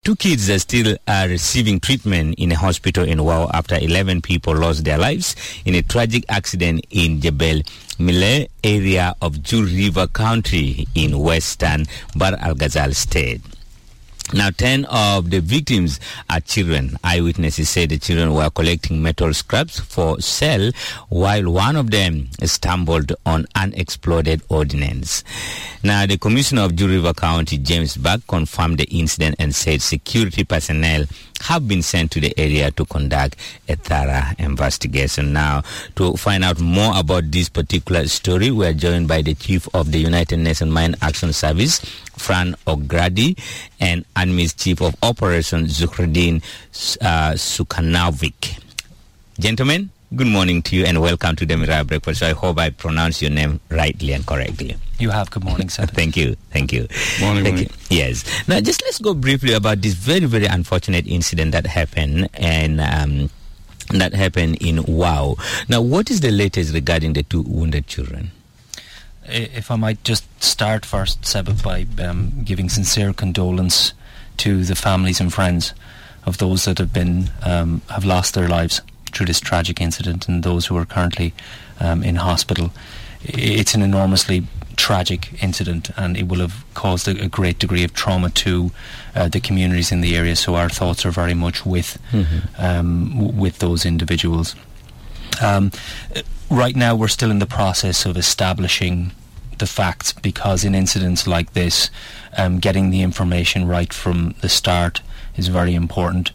Two kids are still receiving treatment in a hospital in Wau after 11 people lost their lives in a tragic accident in Jebel Mille area of Jur River County in western Bahr el Ghazal state. Now, 10 of the victims are children. Eyewitnesses say the children were collecting metal scraps for sale while one of them stumbled on unexploded ordnance. Now, the Commissioner of Jur River County, James Buck, confirmed the incident and said security personnel have been sent to the area to conduct a thorough investigation. Now, to find out more about this particular story, we are joined by the Chief of the United Nations Mine Action Service, Fran O'Grady, and ANMI's Chief of Operations, Zuhruddin Sukanovic. Gentlemen, good morning to you and welcome to the Mirror Breakfast. So I hope I pronounce your name rightly and correctly. You have. Good morning, sir. Thank you. Morning. Yes. Now, just let's go briefly about this very, very unfortunate incident that happened and that happened in Wau. Now, what is the latest regarding the two wounded children? If I might just start first, Seb, by giving sincere condolence to the families and friends of those that have lost their lives through this tragic incident and those who are currently in hospital. It's an enormously tragic incident and it will have caused a great degree of trauma to the communities in the area, so our thoughts are very much with those individuals. Right now we're still in the process of establishing the facts, because in incidents like this, getting the information right from the start is very important.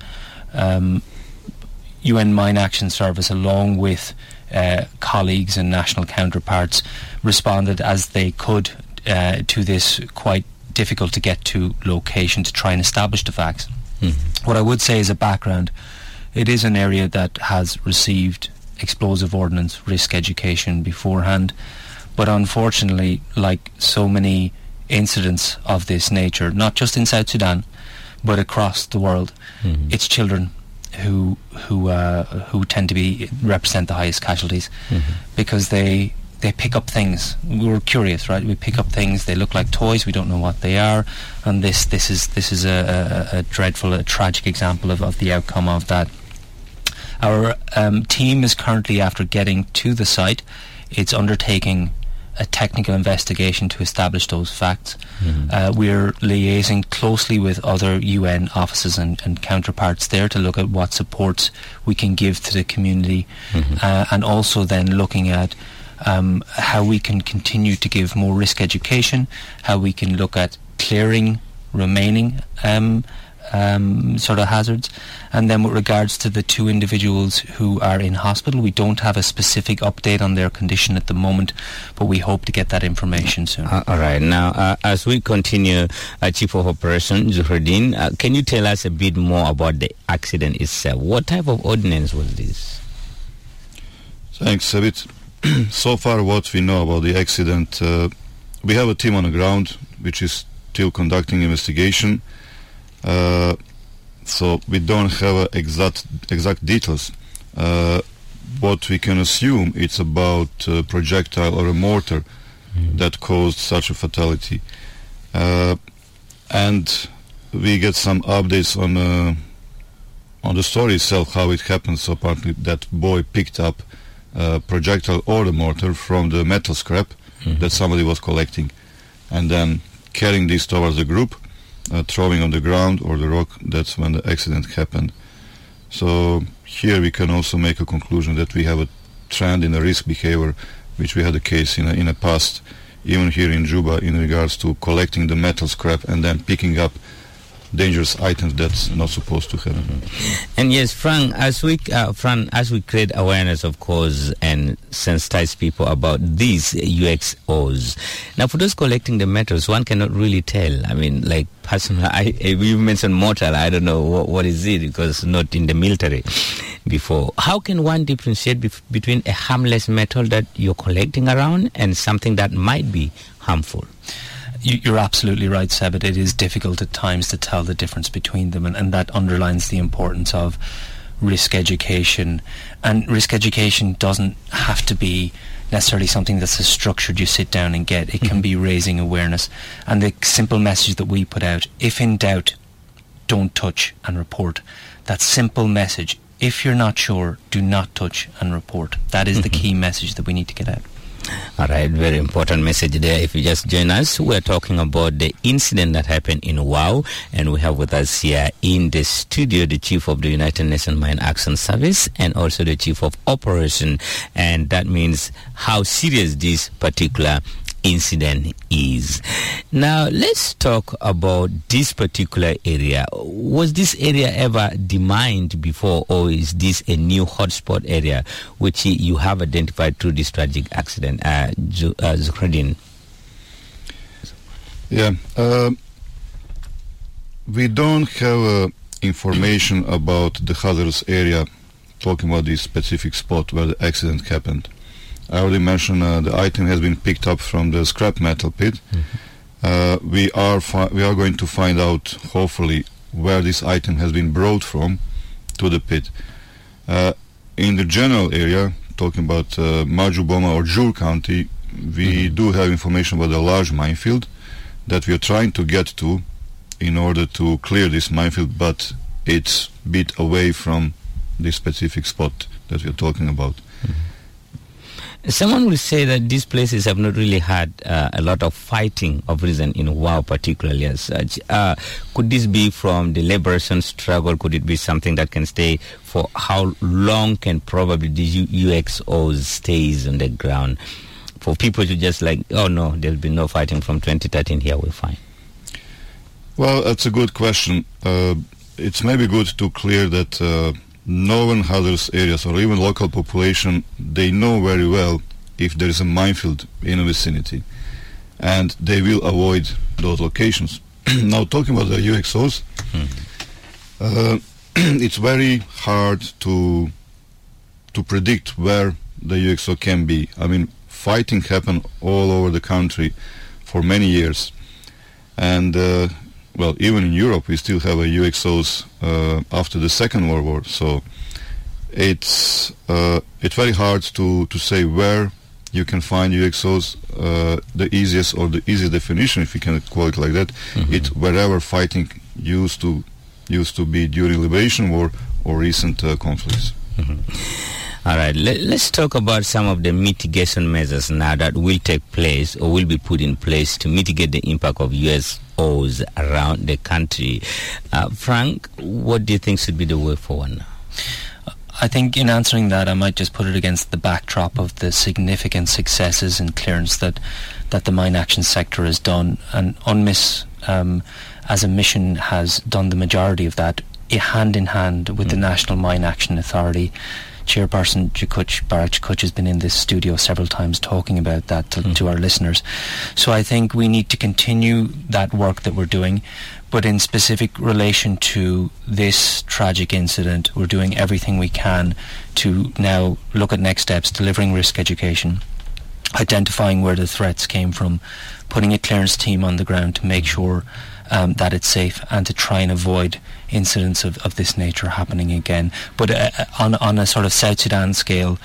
UN Mine Action Service, along with colleagues and national counterparts, responded as they could to this quite difficult to get to location to try and establish the facts. What I would say as a background, it is an area that has received explosive ordnance risk education beforehand, but unfortunately, like so many incidents of this nature, not just in South Sudan but across the world, it's children who tend to represent the highest casualties, because they pick up things. We're curious, right? We pick up things. They look like toys. We don't know what they are, and this is a dreadful, a tragic example of the outcome of that. Our team is currently, after getting to the site, it's undertaking a technical investigation to establish those facts. We're liaising closely with other UN offices and counterparts there to look at what supports we can give to the community, and also then looking at how we can continue to give more risk education, how we can look at clearing remaining sort of hazards. And then with regards to the two individuals who are in hospital, we don't have a specific update on their condition at the moment, but we hope to get that information soon. All right. Now, as we continue, Chief of Operations, Zuhruddin, can you tell us a bit more about the accident itself? What type of ordnance was this? Thanks, Sabit. So far, what we know about the accident, we have a team on the ground which is still conducting investigation. So we don't have exact details. What we can assume, it's about a projectile or a mortar that caused such a fatality. And we get some updates on the story itself, how it happened. So apparently that boy picked up a projectile or the mortar from the metal scrap that somebody was collecting, and then carrying this towards the group, throwing on the ground or the rock. That's when the accident happened. So here we can also make a conclusion that we have a trend in the risk behavior, which we had a case in the past, even here in Juba, in regards to collecting the metal scrap and then picking up dangerous items that's not supposed to happen. And yes, Fran, as we create awareness, of course, and sensitize people about these UXOs. Now, for those collecting the metals, one cannot really tell. I mean, like personally, you mentioned mortar. I don't know what is it, because not in the military before. How can one differentiate between a harmless metal that you're collecting around and something that might be harmful? You're absolutely right, Seb. It is difficult at times to tell the difference between them, and that underlines the importance of risk education. And risk education doesn't have to be necessarily something that's a structured you sit down and get. It can be raising awareness. And the simple message that we put out, if in doubt, don't touch and report. That simple message. If you're not sure, do not touch and report. That is the key message that we need to get out. All right, very important message there. If you just join us, we're talking about the incident that happened in WOW, and we have with us here in the studio the Chief of the United Nations Mine Action Service and also the Chief of Operation, and that means how serious this particular incident is. Now, let's talk about this particular area. Was this area ever demined before, or is this a new hotspot area which you have identified through this tragic accident, Zukruddin? Yeah, we don't have information about the hazardous area, talking about this specific spot where the accident happened. I already mentioned the item has been picked up from the scrap metal pit. We are going to find out, hopefully, where this item has been brought from to the pit. In the general area, talking about Majuboma or Jur County, we do have information about a large minefield that we are trying to get to in order to clear this minefield, but it's a bit away from this specific spot that we are talking about. Someone will say that these places have not really had a lot of fighting of recent in WOW particularly as such. Could this be from the liberation struggle? Could it be something that can stay for how long can probably the UXOs stays on the ground? For people to just like, oh no, there's been no fighting from 2013 here, we're fine. Well, that's a good question. It's maybe good to clear that known hazardous areas or even local population, they know very well if there is a minefield in a vicinity, and they will avoid those locations. Now, talking about the UXOs, it's very hard to predict where the UXO can be. I mean, fighting happened all over the country for many years, and well, even in Europe, we still have a UXOs after the Second World War. So it's very hard to say where you can find UXOs. The easiest or the easiest definition, if you can call it like that, it's wherever fighting used to be during Liberation War or recent conflicts. All right, let's talk about some of the mitigation measures now that will take place or will be put in place to mitigate the impact of UXOs around the country. Frank, what do you think should be the way forward now? I think in answering that, I might just put it against the backdrop of the significant successes in clearance that the mine action sector has done. And UNMISS, as a mission, has done the majority of that, hand in hand with the National Mine Action Authority. Chairperson Barak Jakuch has been in this studio several times talking about that to our listeners. So I think we need to continue that work that we're doing, but in specific relation to this tragic incident, we're doing everything we can to now look at next steps, delivering risk education, identifying where the threats came from, putting a clearance team on the ground to make sure that it's safe, and to try and avoid incidents of this nature happening again. But on a sort of South Sudan scale,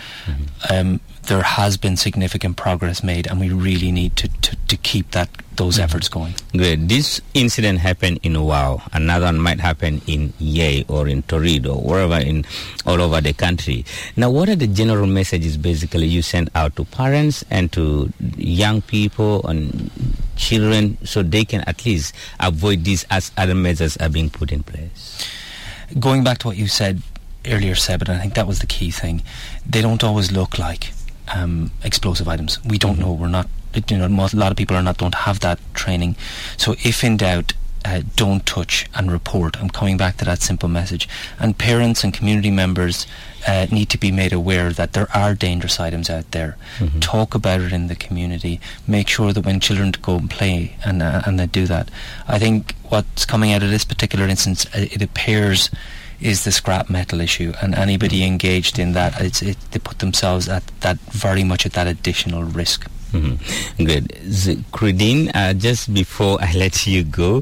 there has been significant progress made, and we really need to keep those efforts going. Great. This incident happened in WOW. Another one might happen in Yei or in Torrid or wherever all over the country. Now, what are the general messages basically you send out to parents and to young people and children so they can at least avoid these as other measures are being put in place? Going back to what you said earlier, Seb, and I think that was the key thing, they don't always look like explosive items. We don't know. We're not, a lot of people don't have that training. So if in doubt, don't touch and report. I'm coming back to that simple message. And parents and community members need to be made aware that there are dangerous items out there. Talk about it in the community. Make sure that when children go and play and they do that. I think what's coming out of this particular instance, it appears, is the scrap metal issue, and anybody engaged in that, they put themselves at that very much at that additional risk. Good. Zukruddin, just before I let you go,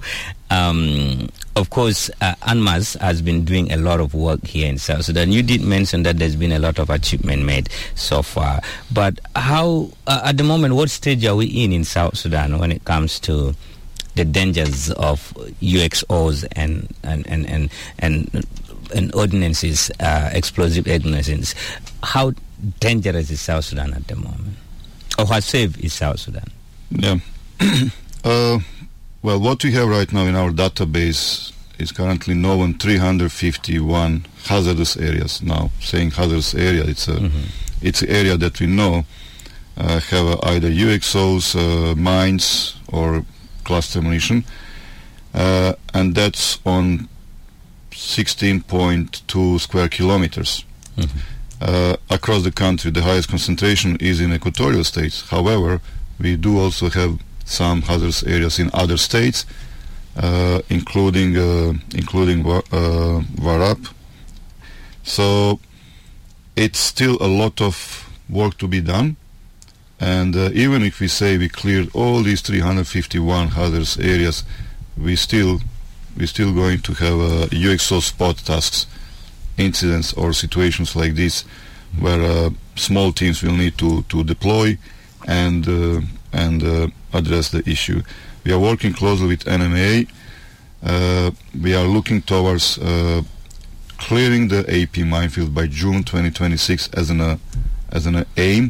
of course, UNMISS has been doing a lot of work here in South Sudan. You did mention that there's been a lot of achievement made so far, but how, at the moment, what stage are we in South Sudan when it comes to the dangers of UXOs and ordinances, explosive ordinances. How dangerous is South Sudan at the moment? Or how safe is South Sudan? Yeah. Well, what we have right now in our database is currently known 351 hazardous areas. Now, saying hazardous area, it's an area that we know have either UXOs, mines, or cluster munition, and that's on 16.2 square kilometers. Across the country, the highest concentration is in equatorial states. However, we do also have some hazardous areas in other states, including Warrap. So it's still a lot of work to be done, and even if we say we cleared all these 351 hazardous areas, we're still going to have UXO spot tasks, incidents or situations like this, where small teams will need to deploy and address the issue. We are working closely with NMA. We are looking towards clearing the AP minefield by June 2026 as an aim.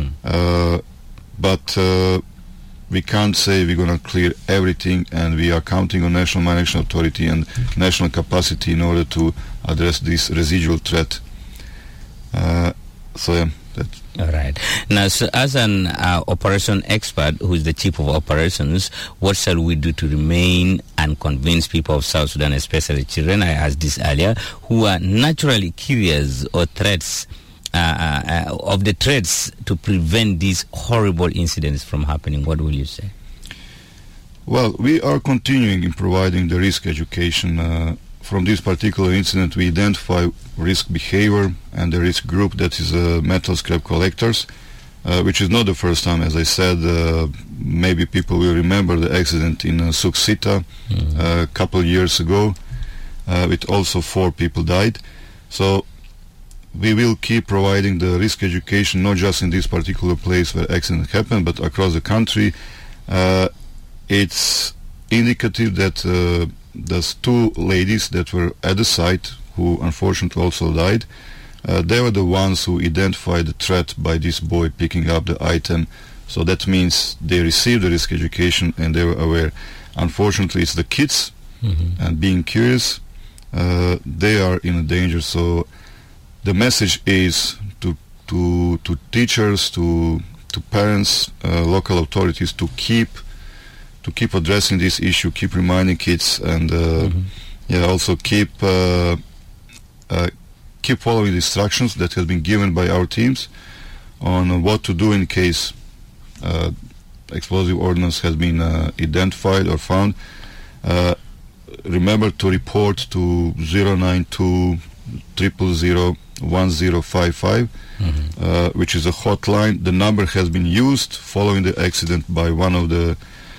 But we can't say we're going to clear everything, and we are counting on National Mine Action Authority and national capacity in order to address this residual threat. So yeah, that's all right. Now, so as an operation expert, who is the chief of operations, what shall we do to remain and convince people of South Sudan, especially children, I asked this earlier, who are naturally curious or threats of the threats, to prevent these horrible incidents from happening? What will you say? Well, we are continuing in providing the risk education. From this particular incident, we identify risk behavior and the risk group, that is metal scrap collectors, which is not the first time. As I said, maybe people will remember the accident in Suksita a couple years ago, with also 4 people died. So we will keep providing the risk education, not just in this particular place where accident happened, but across the country. It's indicative that there's 2 ladies that were at the site who unfortunately also died. They were the ones who identified the threat by this boy picking up the item. So that means they received the risk education and they were aware. Unfortunately, it's the kids, and being curious, they are in danger. So the message is to teachers, to parents, local authorities, to keep addressing this issue, keep reminding kids, and also keep following the instructions that have been given by our teams on what to do in case explosive ordnance has been identified or found. Remember to report to 092 000 1055, which is a hotline. The number has been used following the accident by one of the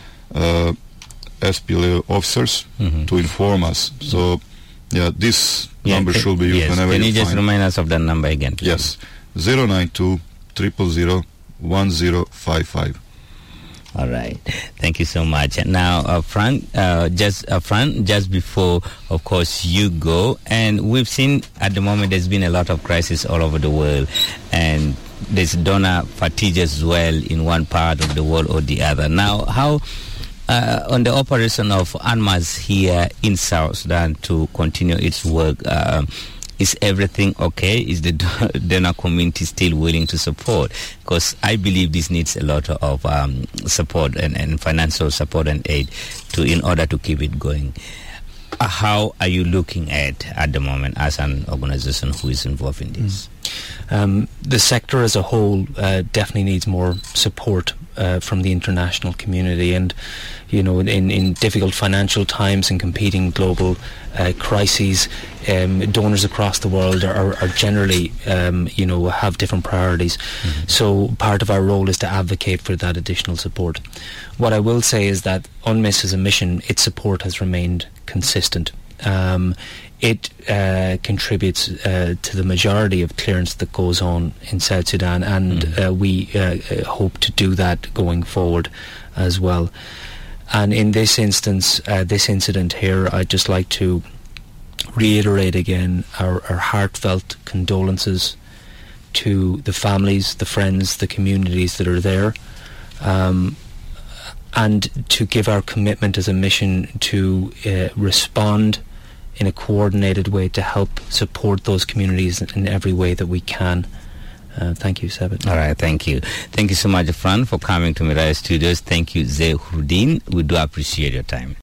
SPLA officers to inform us. So, this number should be used whenever you find. Can you just remind us of that number again, please? Yes, 092 000 1055. All right. Thank you so much. Now, Frank, just before, of course, you go, and we've seen at the moment there's been a lot of crisis all over the world, and there's donor fatigue as well in one part of the world or the other. Now, how on the operation of UNMAS here in South Sudan to continue its work, is everything okay? Is the donor community still willing to support? Because I believe this needs a lot of support and financial support and aid in order to keep it going. How are you looking at the moment as an organization who is involved in this? The sector as a whole definitely needs more support from the international community, and in difficult financial times and competing global crises, donors across the world are generally have different priorities. So part of our role is to advocate for that additional support. What I will say is that UNMISS as a mission, its support has remained consistent. It contributes to the majority of clearance that goes on in South Sudan, and we hope to do that going forward as well. And in this instance, this incident here, I'd just like to reiterate again our heartfelt condolences to the families, the friends, the communities that are there, and to give our commitment as a mission to respond in a coordinated way to help support those communities in every way that we can. Thank you, Sebit. All right, thank you. Thank you so much, Fran, for coming to Miraya Studios. Thank you, Zehruddin. We do appreciate your time.